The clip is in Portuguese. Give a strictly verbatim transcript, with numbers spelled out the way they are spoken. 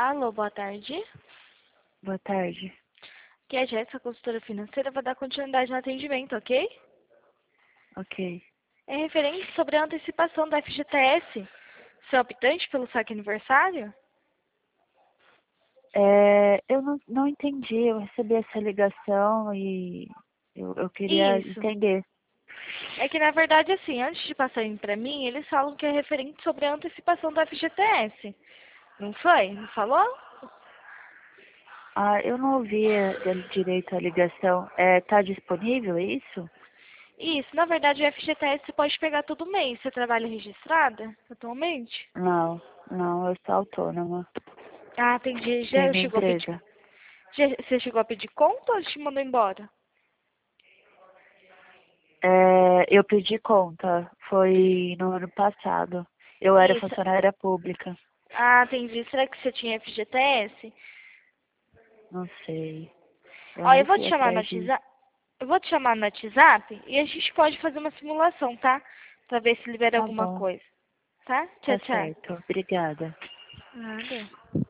Alô, boa tarde. Boa tarde. Aqui é a Jéssica, consultora financeira. Vou dar continuidade no atendimento, ok? Ok. É referente sobre a antecipação da F G T S. Seu optante pelo saque aniversário? É, eu não, não entendi. Eu recebi essa ligação e eu, eu queria Isso. entender. É que, na verdade, assim, antes de passarem para mim, eles falam que é referente sobre a antecipação da F G T S. Não foi? Não falou? Ah, eu não ouvi eh, direito a ligação. É, tá disponível, é isso? Isso. Na verdade, a F G T S você pode pegar todo mês. Você trabalha registrada atualmente? Não, não, eu sou autônoma. Ah, entendi. Tem Já minha chegou a pedir... empresa. Já, você chegou a pedir conta ou te mandou embora? É, eu pedi conta. Foi no ano passado. Eu era Isso. funcionária pública. Ah, entendi. Será que você tinha F G T S? Não sei. Eu Ó, eu nem vou fui te chamar no atrás disso. WhatsApp. Eu vou te chamar no WhatsApp e a gente pode fazer uma simulação, tá? Pra ver se libera Tá alguma bom. coisa. Tá? Tchau, Tá tchau. certo. Obrigada. Nada.